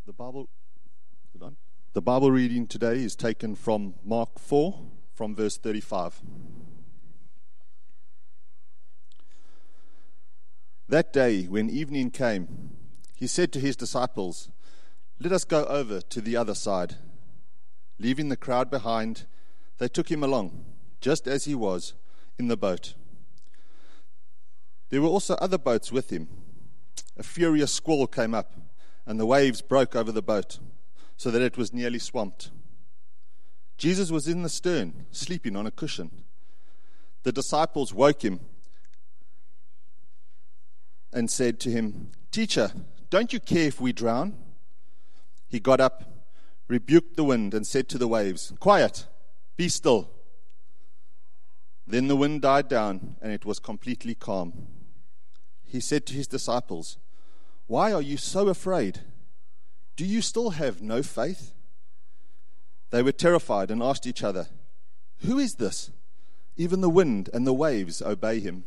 The Bible, is it on? The Bible reading today is taken from Mark 4, from verse 35. That day, when evening came, he said to his disciples, "Let us go over to the other side." Leaving the crowd behind, they took him along, just as he was, in the boat. There were also other boats with him. A furious squall came up, and the waves broke over the boat, so that it was nearly swamped. Jesus was in the stern, sleeping on a cushion. The disciples woke him and said to him, "Teacher, don't you care if we drown?" He got up, rebuked the wind, and said to the waves, "Quiet, be still." Then the wind died down, and it was completely calm. He said to his disciples, "Why are you so afraid? Do you still have no faith?" They were terrified and asked each other, "Who is this? Even the wind and the waves obey him."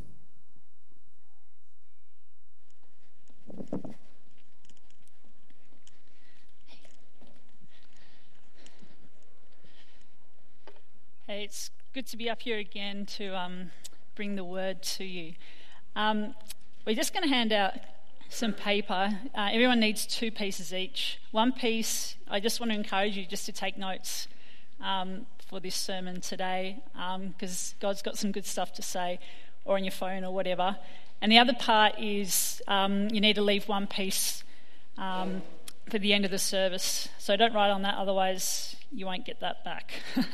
Hey, it's good to be up here again to bring the word to you. We're just going to hand out some paper. Everyone needs 2 pieces each. One piece, I just want to encourage you just to take notes for this sermon today, because God's got some good stuff to say, or on your phone or whatever. And the other part is you need to leave one piece for the end of the service. So don't write on that, otherwise you won't get that back.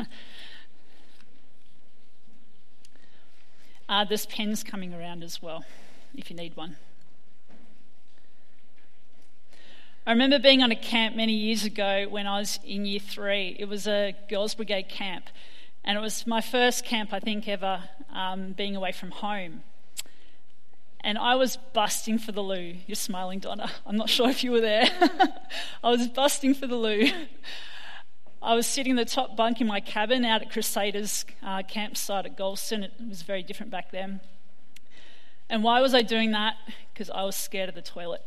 There's pens coming around as well, if you need one. I remember being on a camp many years ago when I was in year 3. It was a Girls' Brigade camp, and it was my first camp, I think, ever being away from home. And I was busting for the loo. You're smiling, Donna. I'm not sure if you were there. I was busting for the loo. I was sitting in the top bunk in my cabin out at Crusaders campsite at Galston. It was very different back then. And why was I doing that? Because I was scared of the toilet.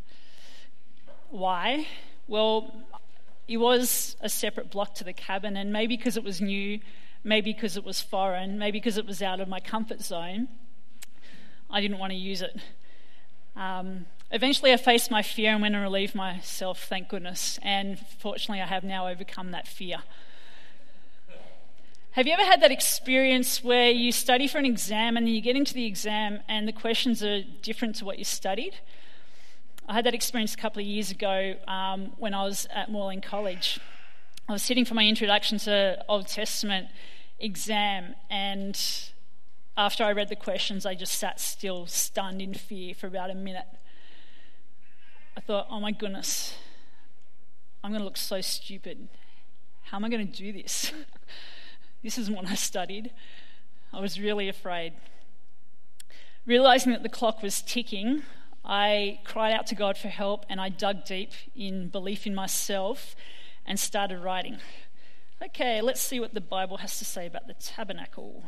Why? Well, it was a separate block to the cabin, and maybe because it was new, maybe because it was foreign, maybe because it was out of my comfort zone, I didn't want to use it. Eventually I faced my fear and went and relieved myself, thank goodness, and fortunately I have now overcome that fear. Have you ever had that experience where you study for an exam and you get into the exam and the questions are different to what you studied? I had that experience a couple of years ago when I was at Moreland College. I was sitting for my introduction to Old Testament exam, and after I read the questions, I just sat still, stunned in fear for about a minute. I thought, oh my goodness, I'm going to look so stupid. How am I going to do this? This isn't what I studied. I was really afraid. Realising that the clock was ticking, I cried out to God for help, and I dug deep in belief in myself and started writing. Okay, let's see what the Bible has to say about the tabernacle.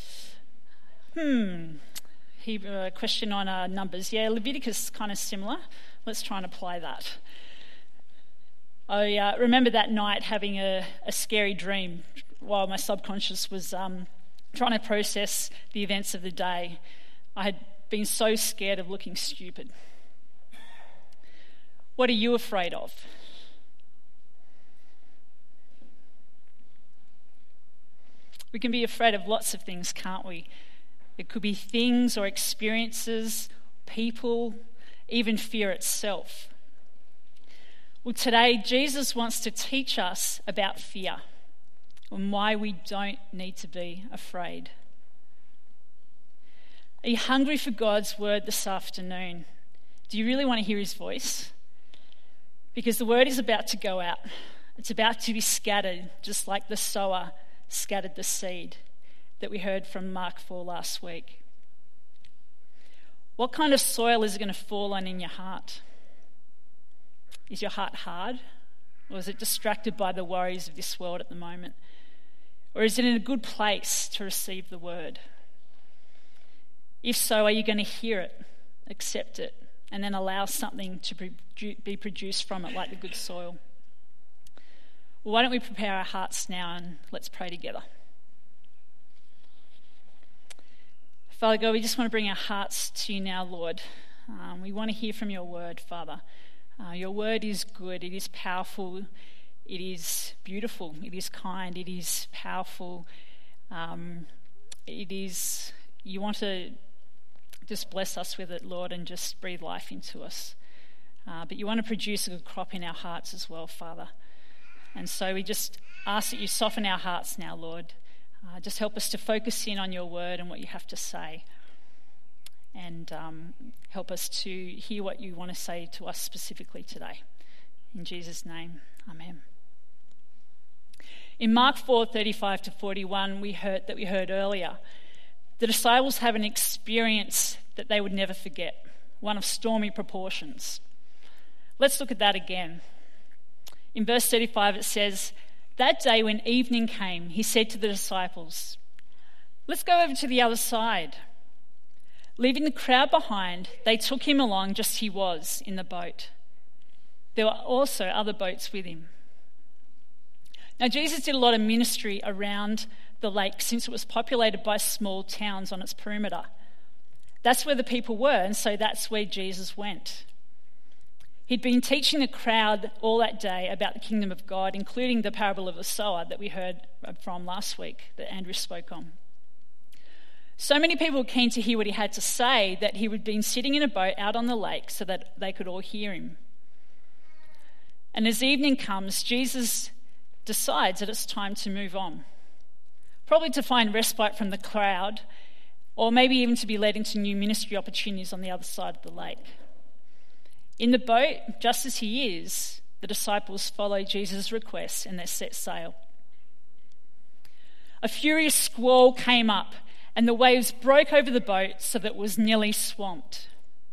Question on Numbers. Yeah, Leviticus is kind of similar. Let's try and apply that. I remember that night having a scary dream while my subconscious was trying to process the events of the day. I had been so scared of looking stupid. What are you afraid of? We can be afraid of lots of things, can't we? It could be things or experiences, people, even fear itself. Well, today, Jesus wants to teach us about fear and why we don't need to be afraid. Are you hungry for God's word this afternoon? Do you really want to hear his voice? Because the word is about to go out. It's about to be scattered, just like the sower scattered the seed that we heard from Mark 4 last week. What kind of soil is it going to fall on in your heart? Is your heart hard? Or is it distracted by the worries of this world at the moment? Or is it in a good place to receive the word? If so, are you going to hear it, accept it, and then allow something to be produced from it, like the good soil. Well, why don't we prepare our hearts now and let's pray together. Father God, we just want to bring our hearts to you now, Lord. We want to hear from your word, Father. Your word is good, it is powerful, it is beautiful, it is kind, it is powerful. You want to just bless us with it, Lord, and just breathe life into us. But you want to produce a good crop in our hearts as well, Father. And so we just ask that you soften our hearts now, Lord. Just help us to focus in on your word and what you have to say. And help us to hear what you want to say to us specifically today. In Jesus' name, amen. In Mark 4:35-41, we heard earlier, the disciples have an experience that they would never forget, one of stormy proportions. Let's look at that again. In verse 35 it says, "That day when evening came, he said to the disciples, 'Let's go over to the other side.' Leaving the crowd behind, they took him along just as he was in the boat. There were also other boats with him." Now Jesus did a lot of ministry around the lake since it was populated by small towns on its perimeter. That's where the people were, and so that's where Jesus went. He'd been teaching the crowd all that day about the kingdom of God, including the parable of the sower that we heard from last week that Andrew spoke on. So many people were keen to hear what he had to say that he had been sitting in a boat out on the lake so that they could all hear him. And as evening comes, Jesus decides that it's time to move on, probably to find respite from the crowd, or maybe even to be led into new ministry opportunities on the other side of the lake. In the boat, just as he is, the disciples follow Jesus' request and they set sail. A furious squall came up and the waves broke over the boat so that it was nearly swamped.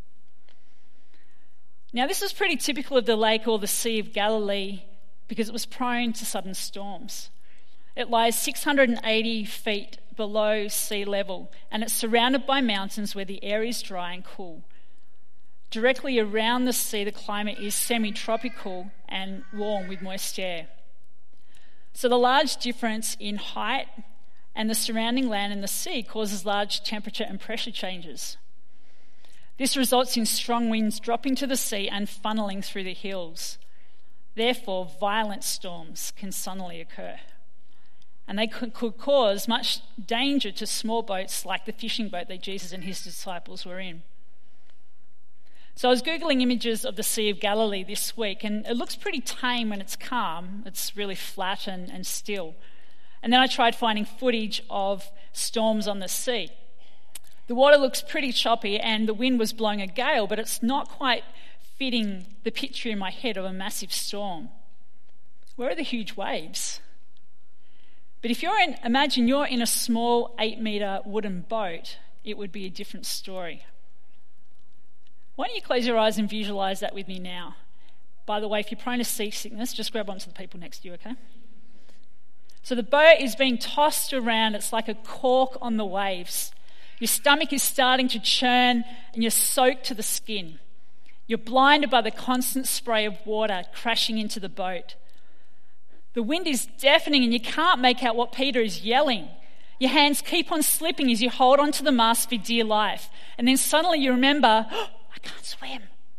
Now, this was pretty typical of the lake or the Sea of Galilee because it was prone to sudden storms. It lies 680 feet below sea level and it's surrounded by mountains where the air is dry and cool. Directly around the sea, the climate is semi-tropical and warm with moist air. So the large difference in height and the surrounding land and the sea causes large temperature and pressure changes. This results in strong winds dropping to the sea and funneling through the hills. Therefore, violent storms can suddenly occur. And they could cause much danger to small boats like the fishing boat that Jesus and his disciples were in. So I was Googling images of the Sea of Galilee this week, and it looks pretty tame when it's calm. It's really flat and still. And then I tried finding footage of storms on the sea. The water looks pretty choppy and the wind was blowing a gale, but it's not quite fitting the picture in my head of a massive storm. Where are the huge waves? But if imagine you're in a small 8-metre wooden boat, it would be a different story. Why don't you close your eyes and visualise that with me now? By the way, if you're prone to seasickness, just grab onto the people next to you, okay? So the boat is being tossed around. It's like a cork on the waves. Your stomach is starting to churn and you're soaked to the skin. You're blinded by the constant spray of water crashing into the boat. The wind is deafening and you can't make out what Peter is yelling. Your hands keep on slipping as you hold onto the mast for dear life. And then suddenly you remember, I can't swim.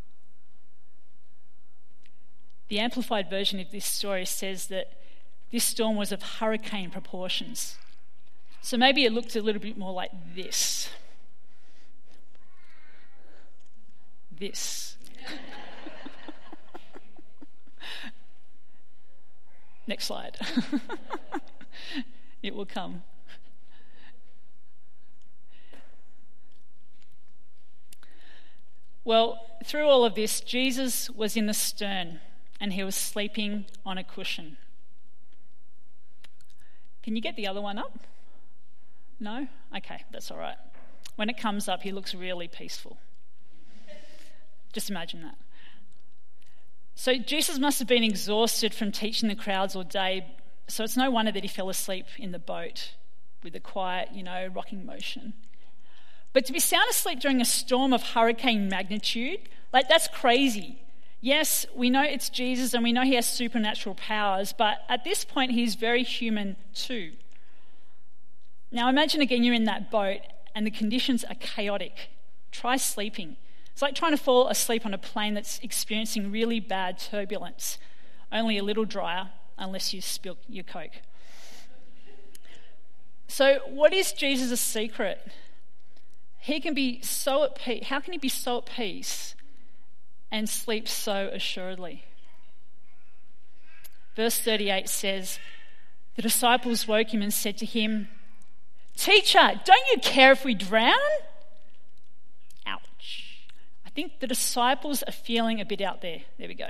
The amplified version of this story says that this storm was of hurricane proportions. So maybe it looked a little bit more like this. This. Next slide. It will come. Well, through all of this, Jesus was in the stern and he was sleeping on a cushion. Can you get the other one up? No? Okay, that's all right. When it comes up, he looks really peaceful. Just imagine that. So Jesus must have been exhausted from teaching the crowds all day, so it's no wonder that he fell asleep in the boat with the quiet, rocking motion. But to be sound asleep during a storm of hurricane magnitude, Like, that's crazy. Yes, we know it's Jesus and we know he has supernatural powers, but at this point he's very human too. Now imagine again you're in that boat and the conditions are chaotic. Try sleeping. It's like trying to fall asleep on a plane that's experiencing really bad turbulence, only a little drier unless you spill your Coke. So what is Jesus' secret? He can be so at peace. How can he be so at peace and sleep so assuredly? Verse 38 says, the disciples woke him and said to him, "Teacher, don't you care if we drown?" Ouch. I think the disciples are feeling a bit out there. There we go.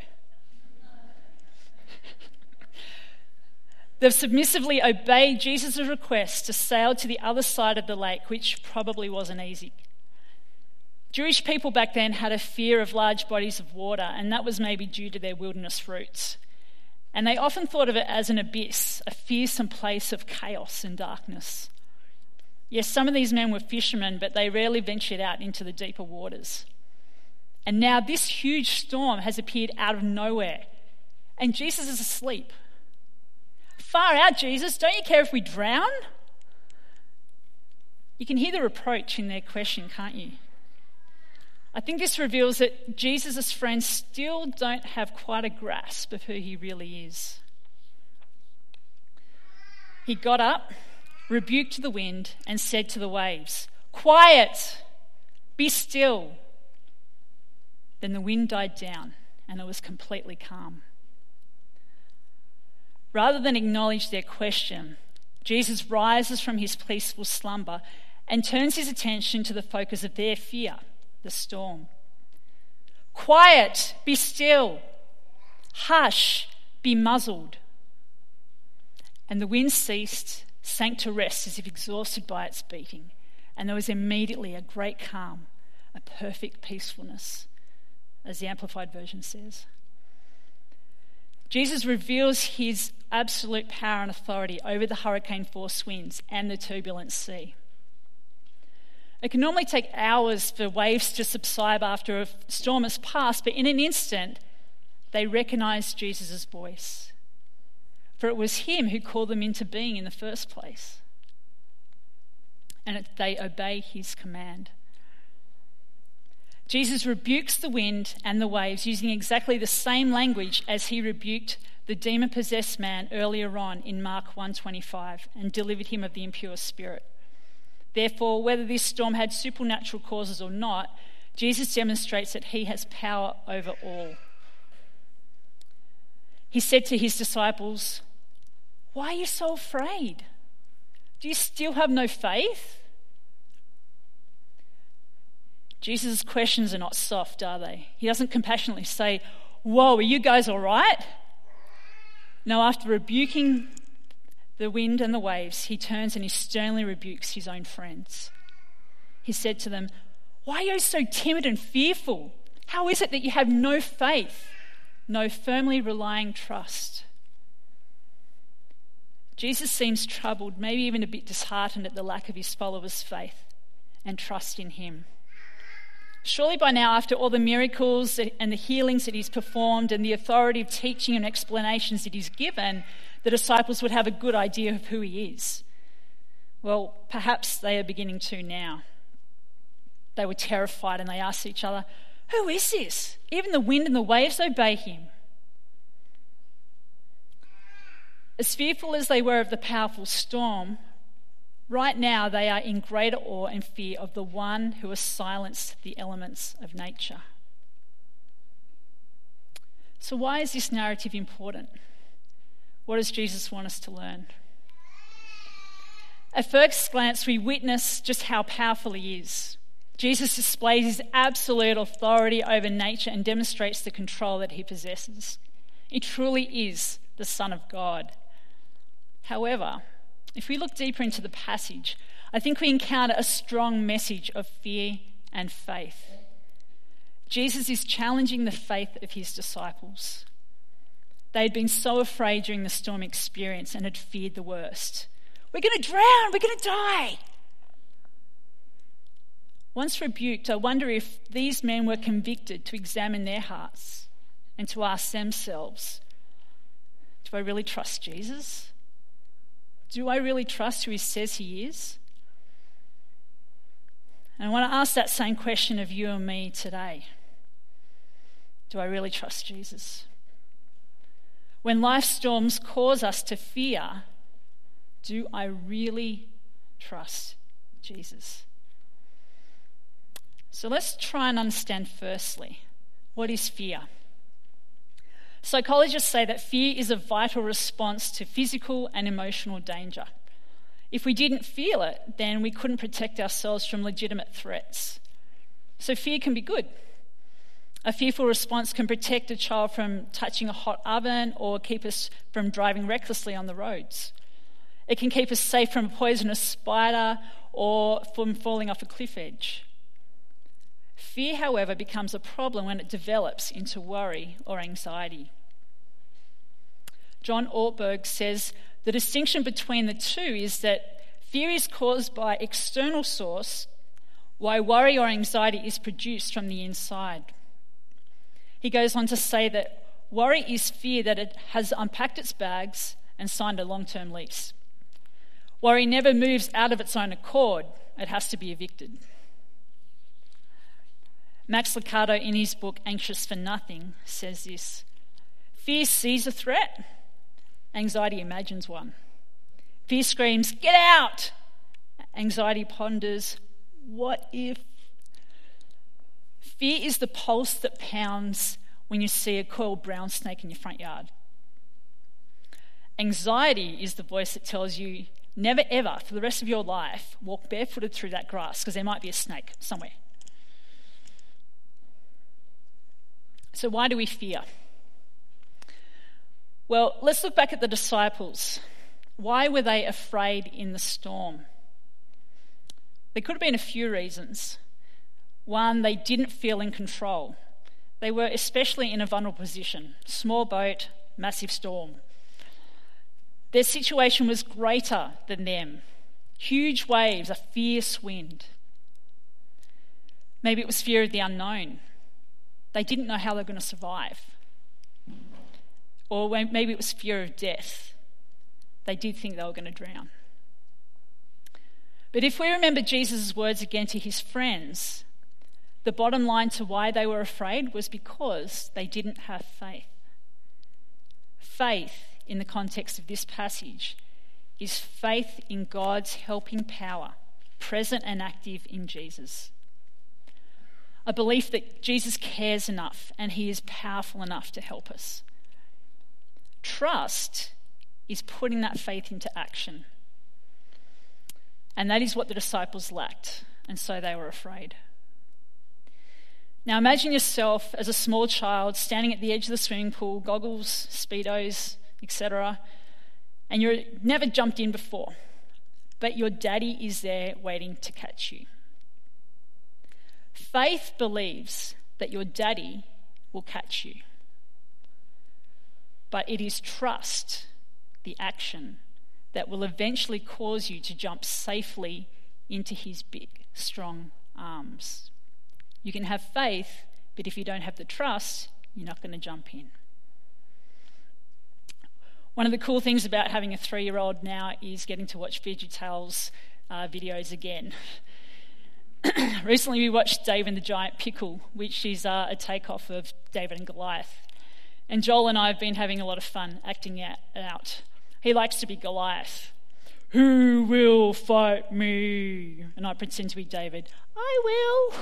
They've submissively obeyed Jesus' request to sail to the other side of the lake, which probably wasn't easy. Jewish people back then had a fear of large bodies of water, and that was maybe due to their wilderness roots. And they often thought of it as an abyss, a fearsome place of chaos and darkness. Yes, some of these men were fishermen, but they rarely ventured out into the deeper waters. And now this huge storm has appeared out of nowhere, and Jesus is asleep. Far out, Jesus, don't you care if we drown? You can hear the reproach in their question, can't you? I think this reveals that Jesus' friends still don't have quite a grasp of who he really is. He got up, rebuked the wind, and said to the waves, "Quiet, be still." Then the wind died down and it was completely calm. Rather than acknowledge their question, Jesus rises from his peaceful slumber and turns his attention to the focus of their fear, the storm. "Quiet, be still. Hush, be muzzled." And the wind ceased, sank to rest as if exhausted by its beating, and there was immediately a great calm, a perfect peacefulness, as the Amplified Version says. Jesus reveals his absolute power and authority over the hurricane-force winds and the turbulent sea. It can normally take hours for waves to subside after a storm has passed, but in an instant, they recognize Jesus' voice. For it was him who called them into being in the first place. And they obey his command. Jesus rebukes the wind and the waves using exactly the same language as he rebuked the demon-possessed man earlier on in Mark 1:25 and delivered him of the impure spirit. Therefore, whether this storm had supernatural causes or not, Jesus demonstrates that he has power over all. He said to his disciples, "Why are you so afraid? Do you still have no faith?" Jesus' questions are not soft, are they? He doesn't compassionately say, "Whoa, are you guys all right?" No, after rebuking the wind and the waves, he turns and he sternly rebukes his own friends. He said to them, "Why are you so timid and fearful? How is it that you have no faith, no firmly relying trust?" Jesus seems troubled, maybe even a bit disheartened at the lack of his followers' faith and trust in him. Surely by now, after all the miracles and the healings that he's performed and the authority of teaching and explanations that he's given, the disciples would have a good idea of who he is. Well, perhaps they are beginning to now. They were terrified and they asked each other, "Who is this? Even the wind and the waves obey him." As fearful as they were of the powerful storm, right now they are in greater awe and fear of the one who has silenced the elements of nature. So why is this narrative important? What does Jesus want us to learn? At first glance, we witness just how powerful he is. Jesus displays his absolute authority over nature and demonstrates the control that he possesses. He truly is the Son of God. However, if we look deeper into the passage, I think we encounter a strong message of fear and faith. Jesus is challenging the faith of his disciples. They had been so afraid during the storm experience and had feared the worst. "We're going to drown, we're going to die." Once rebuked, I wonder if these men were convicted to examine their hearts and to ask themselves, do I really trust Jesus? Do I really trust who he says he is? And I want to ask that same question of you and me today. Do I really trust Jesus? When life storms cause us to fear, do I really trust Jesus? So let's try and understand firstly, what is fear? Psychologists say that fear is a vital response to physical and emotional danger. If we didn't feel it, then we couldn't protect ourselves from legitimate threats. So fear can be good. A fearful response can protect a child from touching a hot oven or keep us from driving recklessly on the roads. It can keep us safe from a poisonous spider or from falling off a cliff edge. Fear, however, becomes a problem when it develops into worry or anxiety. John Ortberg says the distinction between the two is that fear is caused by external source, while worry or anxiety is produced from the inside. He goes on to say that worry is fear that it has unpacked its bags and signed a long-term lease. Worry never moves out of its own accord. It has to be evicted. Max Lucado, in his book Anxious for Nothing, says this: fear sees a threat, anxiety imagines one. Fear screams, "Get out!" Anxiety ponders, "What if?" Fear is the pulse that pounds when you see a coiled brown snake in your front yard. Anxiety is the voice that tells you, never ever, for the rest of your life, walk barefooted through that grass because there might be a snake somewhere. So why do we fear? Well, let's look back at the disciples. Why were they afraid in the storm? There could have been a few reasons. One, they didn't feel in control. They were especially in a vulnerable position. Small boat, massive storm. Their situation was greater than them. Huge waves, a fierce wind. Maybe it was fear of the unknown. They didn't know how they were going to survive. Or maybe it was fear of death. They did think they were going to drown. But if we remember Jesus' words again to his friends, the bottom line to why they were afraid was because they didn't have faith. Faith, in the context of this passage, is faith in God's helping power, present and active in Jesus. A belief that Jesus cares enough and he is powerful enough to help us. Trust is putting that faith into action. And that is what the disciples lacked, and so they were afraid. Now imagine yourself as a small child standing at the edge of the swimming pool, goggles, Speedos, etc., and you've never jumped in before, but your daddy is there waiting to catch you. Faith believes that your daddy will catch you. But it is trust, the action, that will eventually cause you to jump safely into his big, strong arms. You can have faith, but if you don't have the trust, you're not going to jump in. One of the cool things about having a 3-year-old now is getting to watch VeggieTales videos again. Recently we watched Dave and the Giant Pickle, which is a takeoff of David and Goliath. And Joel and I have been having a lot of fun acting it out. He likes to be Goliath. Who will fight me? And I pretend to be David. I will.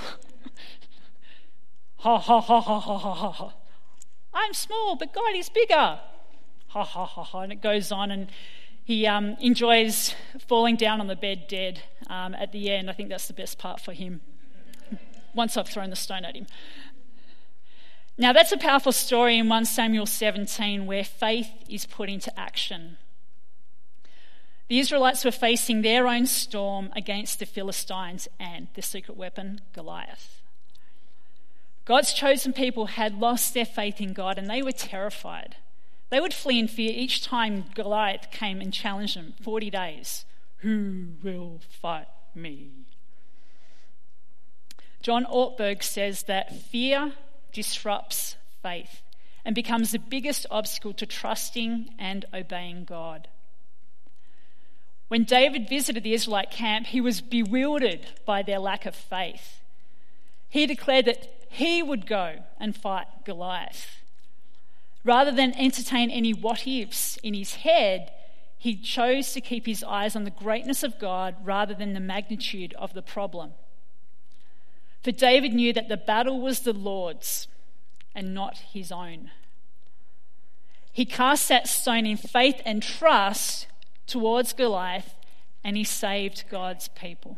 Ha ha ha ha ha ha ha. I'm small, but God is bigger. Ha ha ha ha. And it goes on, and he enjoys falling down on the bed dead at the end. I think that's the best part for him, once I've thrown the stone at him. Now that's a powerful story in 1 Samuel 17 where faith is put into action. The Israelites were facing their own storm against the Philistines and the secret weapon, Goliath. God's chosen people had lost their faith in God and they were terrified. They would flee in fear each time Goliath came and challenged them. 40 days. Who will fight me? John Ortberg says that fear disrupts faith and becomes the biggest obstacle to trusting and obeying God. When David visited the Israelite camp, he was bewildered by their lack of faith. He declared that he would go and fight Goliath. Rather than entertain any what-ifs in his head, he chose to keep his eyes on the greatness of God rather than the magnitude of the problem. For David knew that the battle was the Lord's and not his own. He cast that stone in faith and trust towards Goliath, and he saved God's people.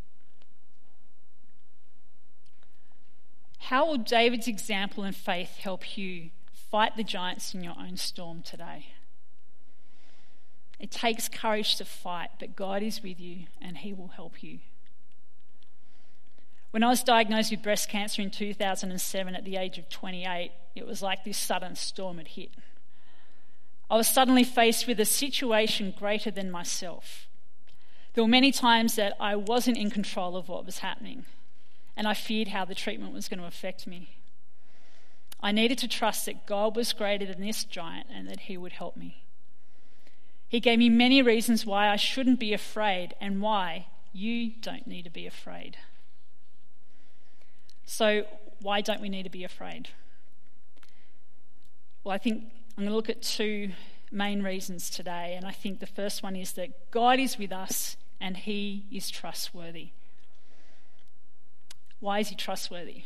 How will David's example and faith help you fight the giants in your own storm today? It takes courage to fight, but God is with you and he will help you. When I was diagnosed with breast cancer in 2007 at the age of 28, it was like this sudden storm had hit. I was suddenly faced with a situation greater than myself. There were many times that I wasn't in control of what was happening, and I feared how the treatment was going to affect me. I needed to trust that God was greater than this giant and that he would help me. He gave me many reasons why I shouldn't be afraid and why you don't need to be afraid. So, why don't we need to be afraid? Well, I think I'm going to look at two main reasons today, and I think the first one is that God is with us and he is trustworthy. Why is he trustworthy?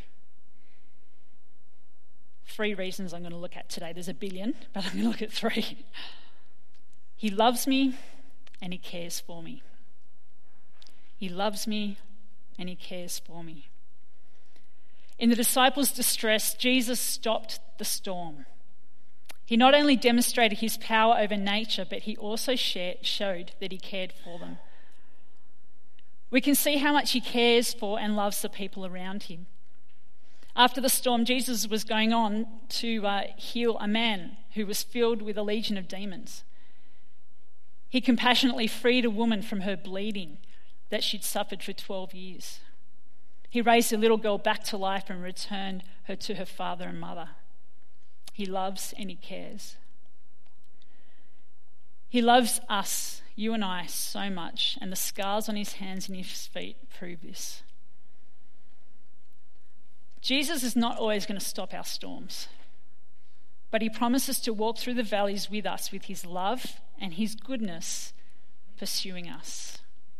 3 reasons I'm going to look at today. There's a billion, but I'm going to look at 3. He loves me and he cares for me. He loves me and he cares for me. In the disciples' distress, Jesus stopped the storm. He not only demonstrated his power over nature, but he also showed that he cared for them. We can see how much he cares for and loves the people around him. After the storm, Jesus was going on to heal a man who was filled with a legion of demons. He compassionately freed a woman from her bleeding that she'd suffered for 12 years. He raised a little girl back to life and returned her to her father and mother. He loves and he cares. He loves us, you and I, so much, and the scars on his hands and his feet prove this. Jesus is not always going to stop our storms, but he promises to walk through the valleys with us with his love and his goodness pursuing us.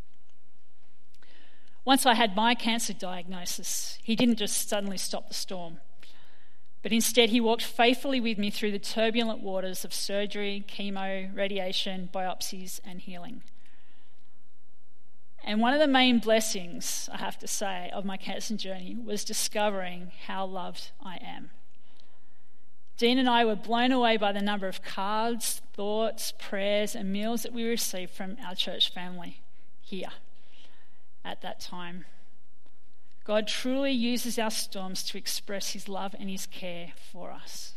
Once I had my cancer diagnosis, he didn't just suddenly stop the storm, but instead he walked faithfully with me through the turbulent waters of surgery, chemo, radiation, biopsies, and healing. And one of the main blessings, I have to say, of my cancer journey was discovering how loved I am. Dean and I were blown away by the number of cards, thoughts, prayers, and meals that we received from our church family here at that time. God truly uses our storms to express his love and his care for us.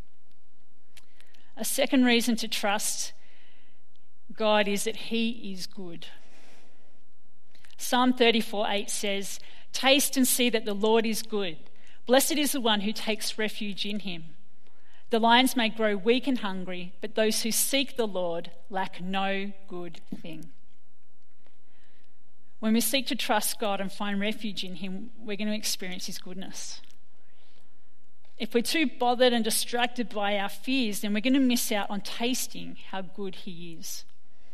A second reason to trust God is that he is good. Psalm 34:8 says, "Taste and see that the Lord is good. Blessed is the one who takes refuge in him. The lions may grow weak and hungry, but those who seek the Lord lack no good thing." When we seek to trust God and find refuge in him, we're going to experience his goodness. If we're too bothered and distracted by our fears, then we're going to miss out on tasting how good he is.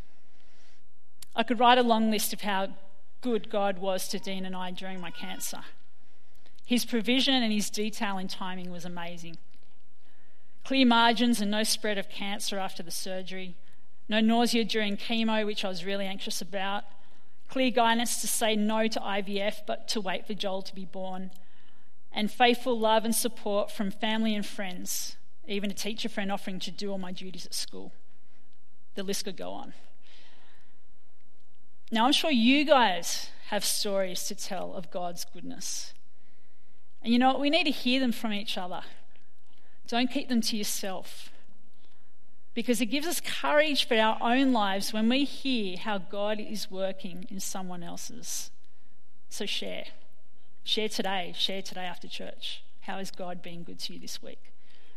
I could write a long list of how good God was to Dean and I during my cancer. His provision and his detail in timing was amazing. Clear margins and no spread of cancer after the surgery. No nausea during chemo, which I was really anxious about. Clear guidance to say no to IVF, but to wait for Joel to be born. And faithful love and support from family and friends, even a teacher friend offering to do all my duties at school. The list could go on. Now, I'm sure you guys have stories to tell of God's goodness. And you know what? We need to hear them from each other. Don't keep them to yourself. Because it gives us courage for our own lives when we hear how God is working in someone else's. So share Share today after church. How has God been good to you this week?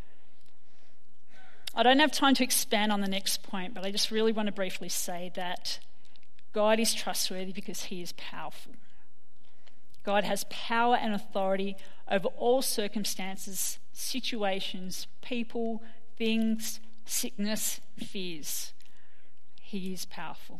I don't have time to expand on the next point, but I just really want to briefly say that God is trustworthy because he is powerful. God has power and authority over all circumstances, situations, people, things, sickness, fears. He is powerful.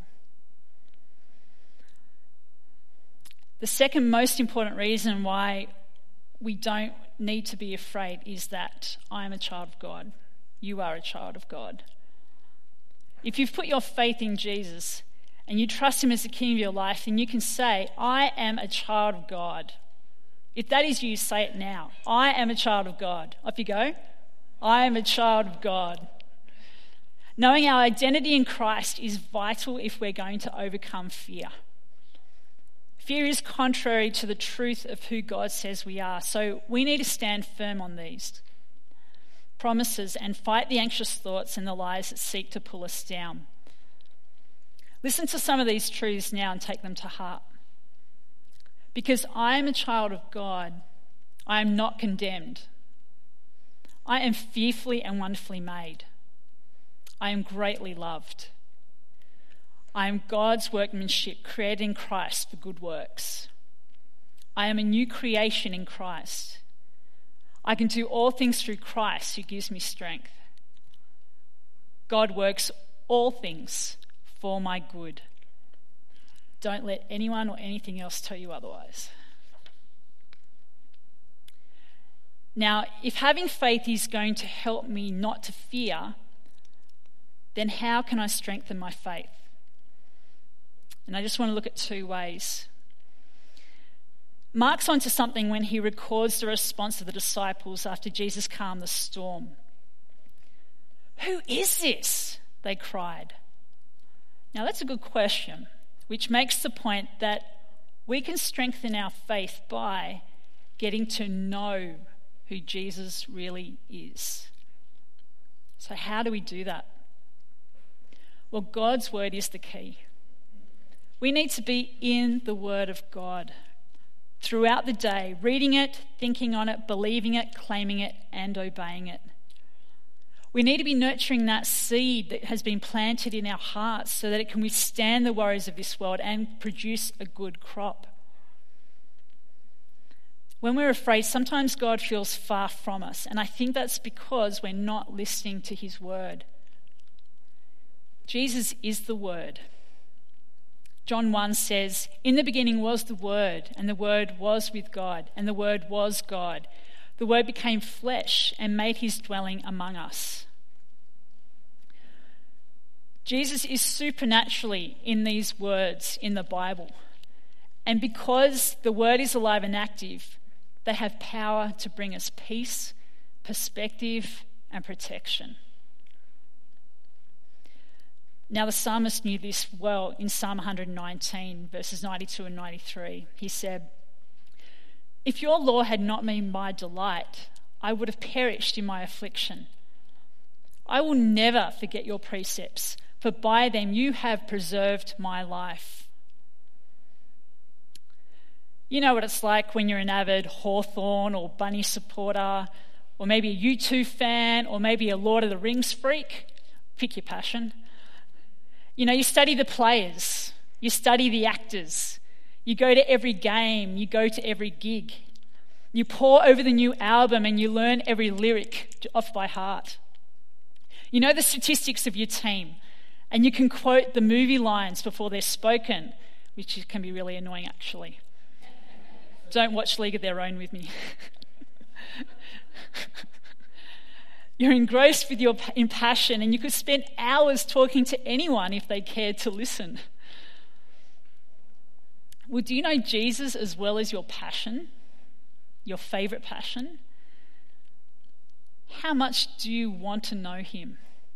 The second most important reason why we don't need to be afraid is that I am a child of God. You are a child of God. If you've put your faith in Jesus and you trust him as the king of your life, then you can say, I am a child of God. If that is you, say it now. I am a child of God. Off you go. I am a child of God. Knowing our identity in Christ is vital if we're going to overcome fear. Fear is contrary to the truth of who God says we are, so we need to stand firm on these promises and fight the anxious thoughts and the lies that seek to pull us down. Listen to some of these truths now and take them to heart. Because I am a child of God, I am not condemned. I am fearfully and wonderfully made. I am greatly loved. I am God's workmanship, created in Christ for good works. I am a new creation in Christ. I can do all things through Christ who gives me strength. God works all things for my good. Don't let anyone or anything else tell you otherwise. Now, if having faith is going to help me not to fear, then how can I strengthen my faith? And I just want to look at two ways. Mark's onto something when he records the response of the disciples after Jesus calmed the storm. Who is this? They cried. Now that's a good question, which makes the point that we can strengthen our faith by getting to know who Jesus really is. So how do we do that? Well, God's word is the key. We need to be in the word of God throughout the day, reading it, thinking on it, believing it, claiming it, and obeying it. We need to be nurturing that seed that has been planted in our hearts so that it can withstand the worries of this world and produce a good crop. When we're afraid, sometimes God feels far from us, and I think that's because we're not listening to his word. Jesus is the word. John 1 says, "In the beginning was the Word, and the Word was with God, and the Word was God. The Word became flesh and made his dwelling among us." Jesus is supernaturally in these words in the Bible. And because the Word is alive and active, they have power to bring us peace, perspective, and protection. Now the psalmist knew this well in Psalm 119, verses 92 and 93. He said, "If your law had not been my delight, I would have perished in my affliction. I will never forget your precepts, for by them you have preserved my life." You know what it's like when you're an avid Hawthorne or Bunny supporter, or maybe a U2 fan, or maybe a Lord of the Rings freak. Pick your passion. You know, you study the players, you study the actors, you go to every game, you go to every gig. You pore over the new album and you learn every lyric off by heart. You know the statistics of your team and you can quote the movie lines before they're spoken, which can be really annoying actually. Don't watch League of Their Own with me. You're engrossed with your passion, and you could spend hours talking to anyone if they cared to listen. Well, do you know Jesus as well as your passion, your favourite passion? How much do you want to know him?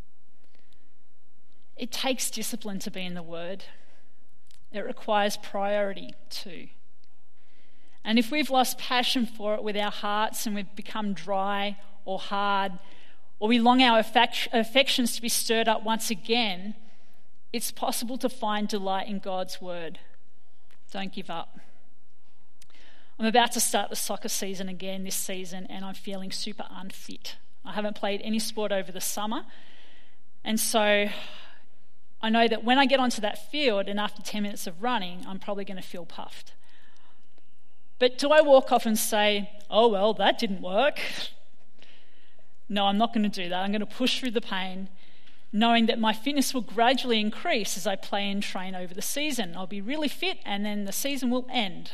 It takes discipline to be in the Word. It requires priority too. And if we've lost passion for it with our hearts and we've become dry or hard, or we long our affections to be stirred up once again, it's possible to find delight in God's word. Don't give up. I'm about to start the soccer season again this season, and I'm feeling super unfit. I haven't played any sport over the summer, and so I know that when I get onto that field and after 10 minutes of running, I'm probably going to feel puffed. But do I walk off and say, oh, well, that didn't work? No, I'm not going to do that. I'm going to push through the pain, knowing that my fitness will gradually increase as I play and train over the season. I'll be really fit, and then the season will end.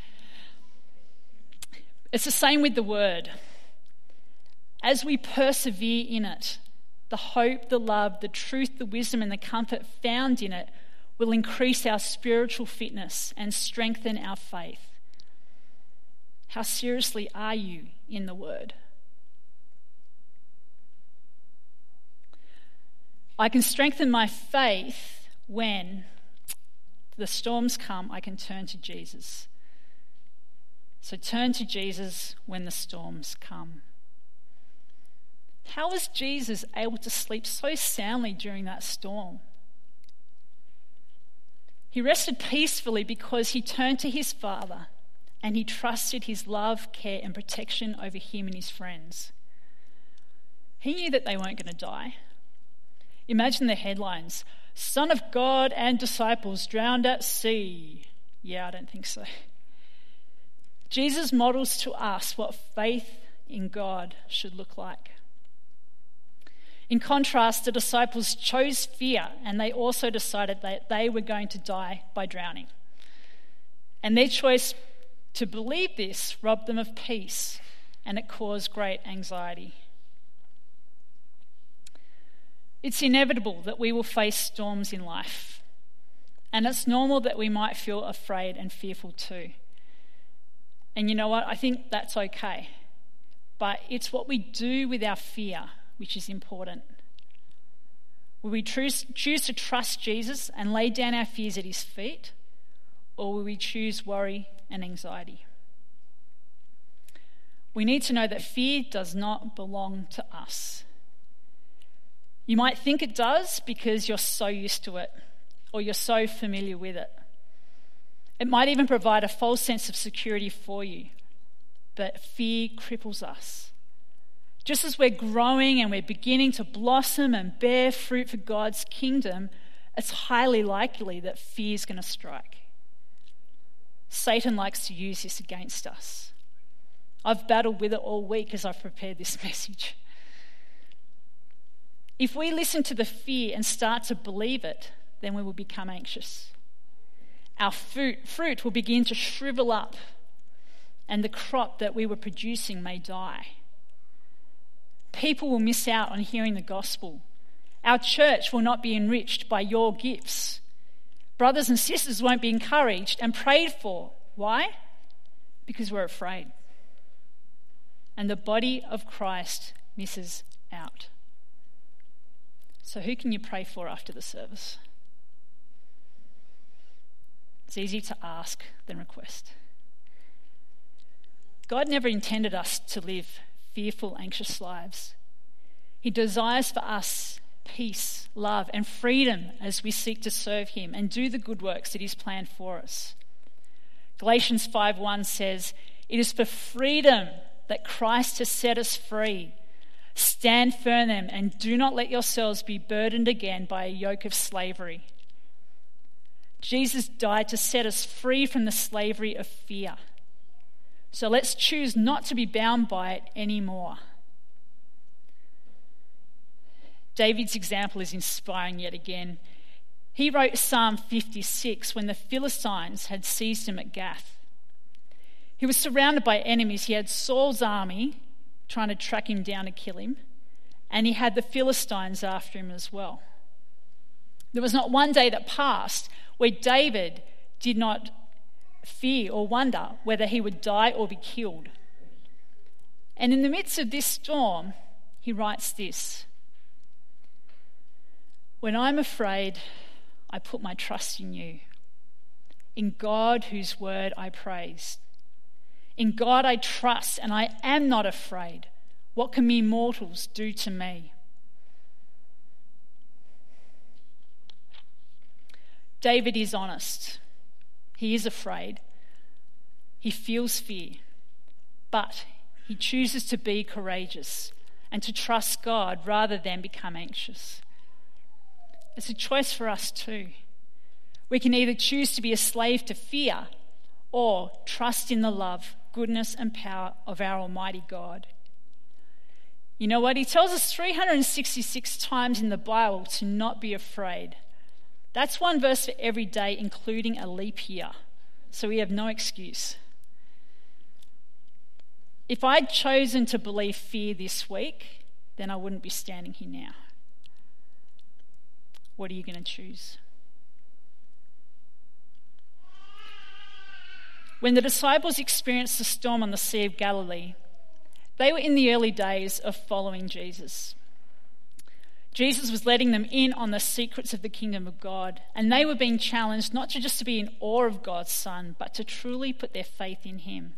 It's the same with the word. As we persevere in it, the hope, the love, the truth, the wisdom, and the comfort found in it will increase our spiritual fitness and strengthen our faith. How seriously are you in the word? I can strengthen my faith when the storms come. I can turn to Jesus. So turn to Jesus when the storms come. How was Jesus able to sleep so soundly during that storm? He rested peacefully because he turned to his Father and he trusted his love, care, and protection over him and his friends. He knew that they weren't going to die. Imagine the headlines: Son of God and disciples drowned at sea. Yeah, I don't think so. Jesus models to us what faith in God should look like. In contrast, the disciples chose fear, and they also decided that they were going to die by drowning. And their choice to believe this robbed them of peace, and it caused great anxiety. It's inevitable that we will face storms in life, and it's normal that we might feel afraid and fearful too. And you know what? I think that's okay. But it's what we do with our fear which is important. Will we choose to trust Jesus and lay down our fears at his feet, or will we choose worry and anxiety? We need to know that fear does not belong to us. You might think it does because you're so used to it, or you're so familiar with it. It might even provide a false sense of security for you, but fear cripples us. Just as we're growing and we're beginning to blossom and bear fruit for God's kingdom, it's highly likely that fear is going to strike. Satan likes to use this against us. I've battled with it all week as I've prepared this message. If we listen to the fear and start to believe it, then we will become anxious. Our fruit will begin to shrivel up, and the crop that we were producing may die. People will miss out on hearing the gospel. Our church will not be enriched by your gifts. Brothers and sisters won't be encouraged and prayed for. Why? Because we're afraid. And the body of Christ misses out. So who can you pray for after the service? It's easy to ask than request. God never intended us to live fearful, anxious lives. He desires for us peace, love, and freedom as we seek to serve him and do the good works that he's planned for us. Galatians 5:1 says, "It is for freedom that Christ has set us free. Stand firm then, and do not let yourselves be burdened again by a yoke of slavery." Jesus died to set us free from the slavery of fear. So let's choose not to be bound by it anymore. David's example is inspiring yet again. He wrote Psalm 56 when the Philistines had seized him at Gath. He was surrounded by enemies. He had Saul's army trying to track him down to kill him, and he had the Philistines after him as well. There was not one day that passed where David did not fear or wonder whether he would die or be killed. And in the midst of this storm, he writes this: "When I'm afraid, I put my trust in you. In God, whose word I praise. In God I trust, and I am not afraid. What can mere mortals do to me?" David is honest. He is afraid. He feels fear, but he chooses to be courageous and to trust God rather than become anxious. It's a choice for us too. We can either choose to be a slave to fear or trust in the love, goodness, and power of our Almighty God. You know what? He tells us 366 times in the Bible to not be afraid. That's one verse for every day, including a leap year. So we have no excuse. If I'd chosen to believe fear this week, then I wouldn't be standing here now. What are you going to choose? When the disciples experienced the storm on the Sea of Galilee, they were in the early days of following Jesus. Jesus was letting them in on the secrets of the kingdom of God, and they were being challenged not just to be in awe of God's Son, but to truly put their faith in him.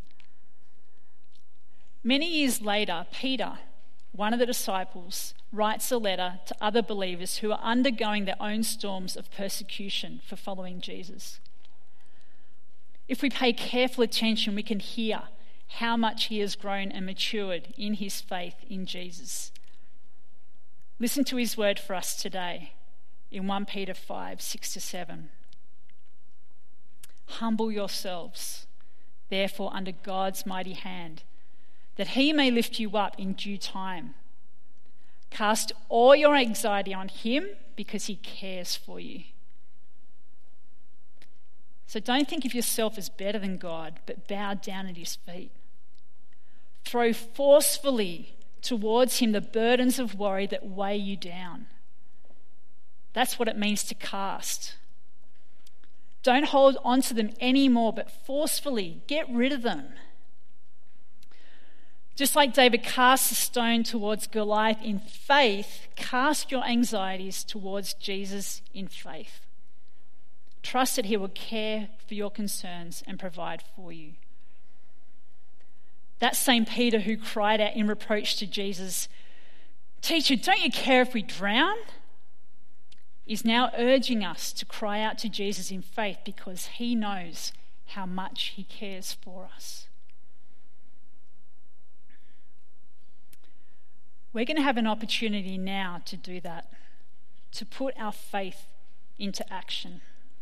Many years later, Peter, one of the disciples, writes a letter to other believers who are undergoing their own storms of persecution for following Jesus. If we pay careful attention, we can hear how much he has grown and matured in his faith in Jesus. Listen to his word for us today in 1 Peter 5, 6-7. Humble yourselves, therefore, under God's mighty hand, that he may lift you up in due time. Cast all your anxiety on him because he cares for you. So don't think of yourself as better than God, but bow down at his feet. Throw forcefully towards him the burdens of worry that weigh you down. That's what it means to cast. Don't hold on to them anymore, but forcefully get rid of them. Just like David cast the stone towards Goliath in faith, cast your anxieties towards Jesus in faith. Trust that he will care for your concerns and provide for you. That same Peter who cried out in reproach to Jesus, "Teacher, don't you care if we drown?" is now urging us to cry out to Jesus in faith because he knows how much he cares for us. We're going to have an opportunity now to do that, to put our faith into action.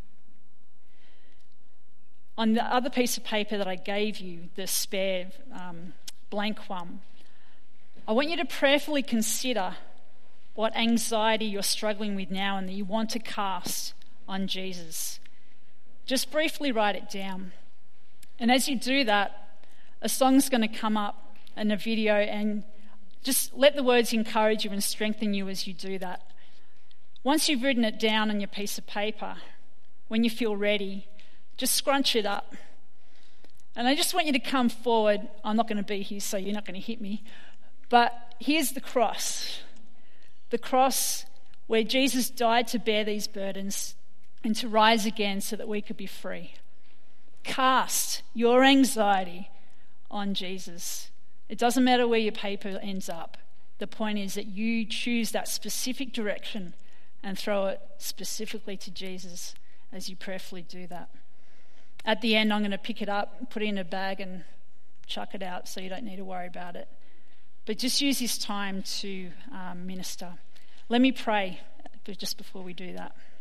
On the other piece of paper that I gave you, the spare blank one, I want you to prayerfully consider what anxiety you're struggling with now and that you want to cast on Jesus. Just briefly write it down. And as you do that, a song's going to come up and a video, and just let the words encourage you and strengthen you as you do that. Once you've written it down on your piece of paper, when you feel ready, just scrunch it up. And I just want you to come forward. I'm not going to be here, so you're not going to hit me. But here's the cross. The cross where Jesus died to bear these burdens and to rise again so that we could be free. Cast your anxiety on Jesus. It doesn't matter where your paper ends up. The point is that you choose that specific direction and throw it specifically to Jesus as you prayerfully do that. At the end, I'm going to pick it up, put it in a bag and chuck it out so you don't need to worry about it. But just use this time to minister. Let me pray just before we do that.